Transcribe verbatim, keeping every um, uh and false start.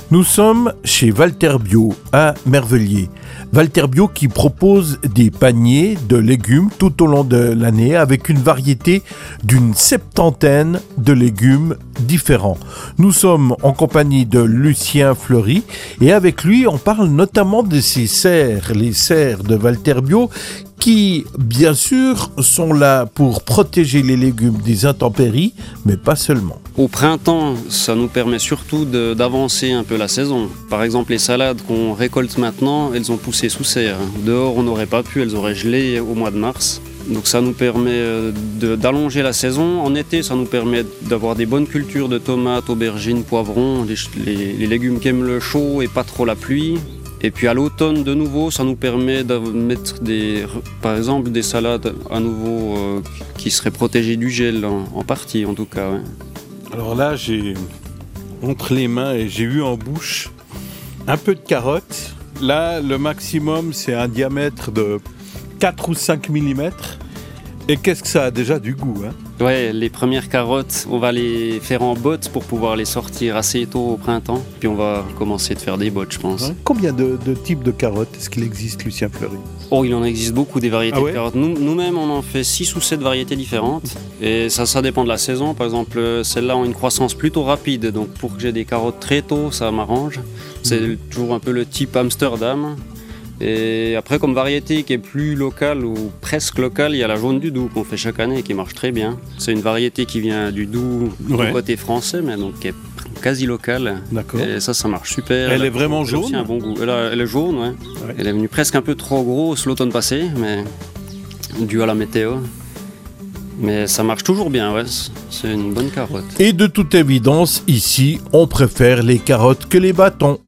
Nous sommes chez Walter Bio à Merveilliers. Walter Bio qui propose des paniers de légumes tout au long de l'année avec une variété d'une septantaine de légumes différents. Nous sommes en compagnie de Lucien Fleury et avec lui on parle notamment de ces serres, les serres de Walter Bio qui, bien sûr, sont là pour protéger les légumes des intempéries, mais pas seulement. Au printemps, ça nous permet surtout de, d'avancer un peu la saison. Par exemple, les salades qu'on récolte maintenant, elles ont poussé sous serre. Dehors, on n'aurait pas pu, elles auraient gelé au mois de mars. Donc ça nous permet de, d'allonger la saison. En été, ça nous permet d'avoir des bonnes cultures de tomates, aubergines, poivrons, les, les, les légumes qui aiment le chaud et pas trop la pluie. Et puis à l'automne, de nouveau, ça nous permet de mettre des, par exemple des salades à nouveau euh, qui seraient protégées du gel, en, en partie en tout cas. Ouais. Alors là, j'ai entre les mains et j'ai eu en bouche un peu de carottes. Là, le maximum, c'est un diamètre de quatre ou cinq millimètres. Et qu'est-ce que ça a déjà du goût, hein ? Ouais, les premières carottes, on va les faire en bottes pour pouvoir les sortir assez tôt au printemps. Puis on va commencer de faire des bottes, je pense. Ouais. Combien de, de types de carottes est-ce qu'il existe, Lucien Fleury ? Oh, il en existe beaucoup des variétés ah ouais de carottes. Nous, nous-mêmes, on en fait six ou sept variétés différentes. Et ça, ça dépend de la saison. Par exemple, celles-là ont une croissance plutôt rapide. Donc pour que j'ai des carottes très tôt, ça m'arrange. C'est mmh. toujours un peu le type Amsterdam. Et après, comme variété qui est plus locale ou presque locale, il y a la jaune du Doubs qu'on fait chaque année et qui marche très bien. C'est une variété qui vient du Doubs ouais. du côté français, mais donc qui est quasi locale. D'accord. Et ça, ça marche super. Elle, elle est vraiment jaune. Elle a un bon goût. Elle, a, elle est jaune, ouais. ouais. Elle est venue presque un peu trop grosse l'automne passé, mais dû à la météo. Mais ça marche toujours bien, ouais. C'est une bonne carotte. Et de toute évidence, ici, on préfère les carottes que les bâtons.